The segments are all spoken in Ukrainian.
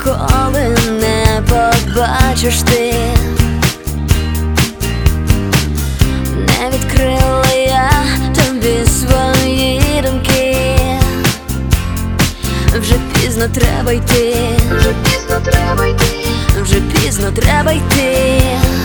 ніколи не побачиш ти. Не відкрила я тобі свої думки. Вже пізно треба йти, вже пізно треба йти, вже пізно треба йти.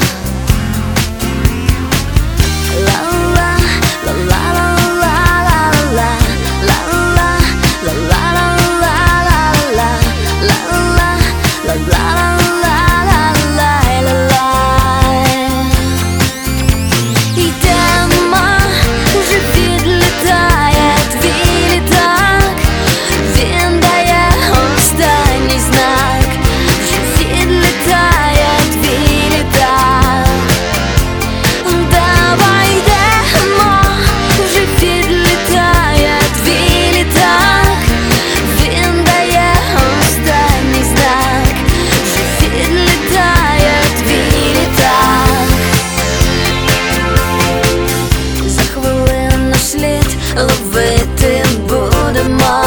Ловити будемо,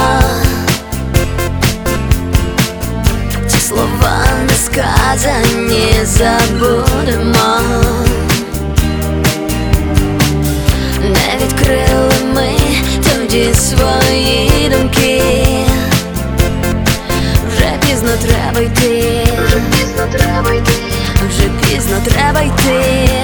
ті слова не сказані забудемо. Не відкрили ми тоді свої думки. Вже пізно треба йти, вже пізно треба йти, вже пізно треба йти.